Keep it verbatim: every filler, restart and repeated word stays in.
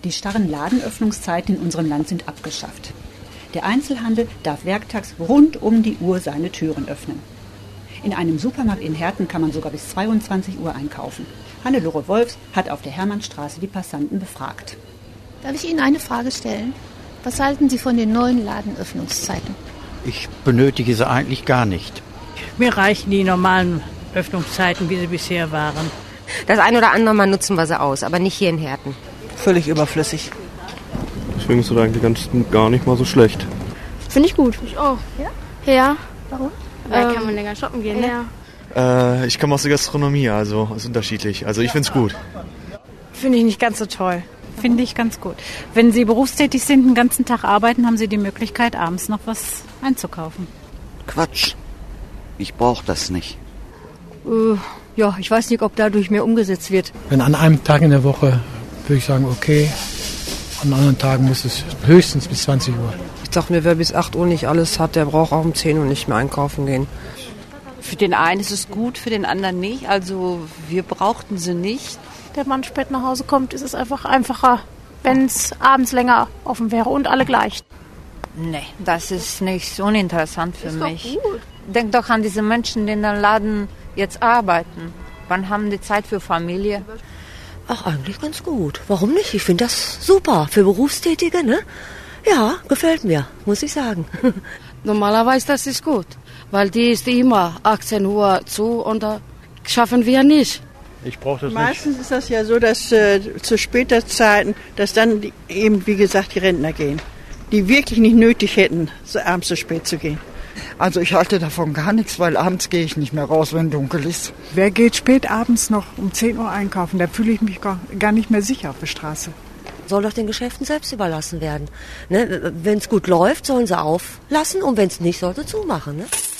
Die starren Ladenöffnungszeiten in unserem Land sind abgeschafft. Der Einzelhandel darf werktags rund um die Uhr seine Türen öffnen. In einem Supermarkt in Herten kann man sogar bis zweiundzwanzig Uhr einkaufen. Hannelore Wolfs hat auf der Hermannstraße die Passanten befragt. Darf ich Ihnen eine Frage stellen? Was halten Sie von den neuen Ladenöffnungszeiten? Ich benötige sie eigentlich gar nicht. Mir reichen die normalen Öffnungszeiten, wie sie bisher waren. Das ein oder andere Mal nutzen wir sie aus, aber nicht hier in Herten. Völlig überflüssig. Deswegen ist es eigentlich ganz, gar nicht mal so schlecht. Finde ich gut. Ich auch. Ja? Ja. Warum? Da ähm, kann man länger shoppen gehen, ne? Ja. Äh, ich komme aus der Gastronomie, also ist unterschiedlich. Also ich finde es gut. Finde ich nicht ganz so toll. Finde ich ganz gut. Wenn Sie berufstätig sind, den ganzen Tag arbeiten, haben Sie die Möglichkeit, abends noch was einzukaufen. Quatsch. Ich brauche das nicht. Uh, ja, ich weiß nicht, ob dadurch mehr umgesetzt wird. Wenn an einem Tag in der Woche, würde ich sagen, okay. An anderen Tagen muss es höchstens bis zwanzig Uhr. Ich dachte mir, wer bis acht Uhr nicht alles hat, der braucht auch um zehn Uhr nicht mehr einkaufen gehen. Für den einen ist es gut, für den anderen nicht. Also wir brauchten sie nicht. Der Mann spät nach Hause kommt, ist es einfach einfacher, wenn es abends länger offen wäre und alle gleich. Nee, das ist nicht so uninteressant für ist mich. Doch gut. Denk doch an diese Menschen, die in den Laden jetzt arbeiten. Wann haben die Zeit für Familie? Ach, eigentlich ganz gut. Warum nicht? Ich finde das super. Für Berufstätige, ne? Ja, gefällt mir, muss ich sagen. Normalerweise das ist gut, weil die ist immer achtzehn Uhr zu und da schaffen wir nicht. Ich brauche das Meistens nicht. ist das ja so, dass äh, zu später Zeiten, dass dann die, eben, wie gesagt, die Rentner gehen, die wirklich nicht nötig hätten, so abends so spät zu gehen. Also ich halte davon gar nichts, weil abends gehe ich nicht mehr raus, wenn dunkel ist. Wer geht spät abends noch um zehn Uhr einkaufen? Da fühle ich mich gar, gar nicht mehr sicher auf der Straße. Soll doch den Geschäften selbst überlassen werden. Ne? Wenn es gut läuft, sollen sie auflassen und wenn es nicht, sollen sie zumachen. Ne?